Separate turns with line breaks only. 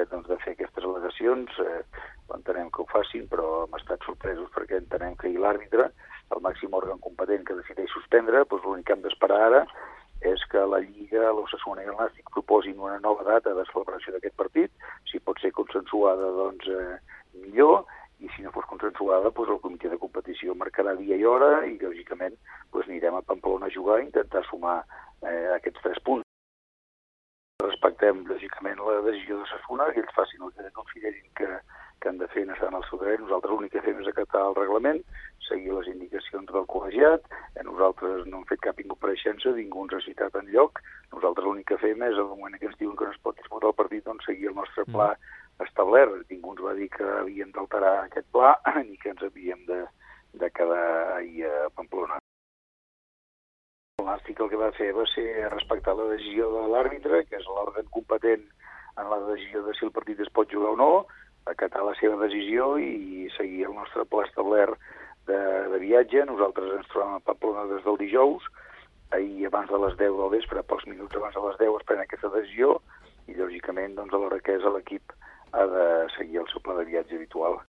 dret de fer aquestes al·legacions, entenem que ho facin, però hem estat sorpresos perquè entenem que l'àrbitre, el màxim òrgan competent que decideix suspendre, doncs l'únic que hem d'esperar ara és que la Lliga, l'Osasuna i el Nàstic proposin una nova data de celebració d'aquest partit. Si pot ser consensuada, doncs millor, i si no fos consensuada, doncs el comitè de competició marcarà dia i hora i, lògicament, doncs anirem a Pamplona a jugar i intentar sumar aquests 3 punts. Respectem, lògicament, la decisió d'Osasuna, que ells facin el que considerin que han de fer en estar en el seu dret. Nosaltres l'únic que fem és acatar el reglament, seguir les indicacions del col·legiat. Nosaltres no hem fet cap incompareixença, ningú ens ha citat enlloc. Nosaltres l'únic que fem és, al moment que ens diuen que no es pot disputar el partit, doncs seguir el nostre pla establert. Ningú ens va dir que havíem d'alterar aquest pla ni que ens havíem de quedar ahir a Pamplona. El Nàstic el que va fer va ser respectar la decisió de l'àrbitre, que és l'òrgan competent en la decisió de si el partit es pot jugar o no, acatar la seva decisió i seguir el nostre pla establert de viatge. Nosaltres ens trobem a Pamplona des del dijous, ahir abans de les 10 del vespre, pocs minuts abans de les 10 es pren aquesta decisió i, lògicament, doncs, a l'hora que és l'equip ha de seguir el seu pla de viatge habitual.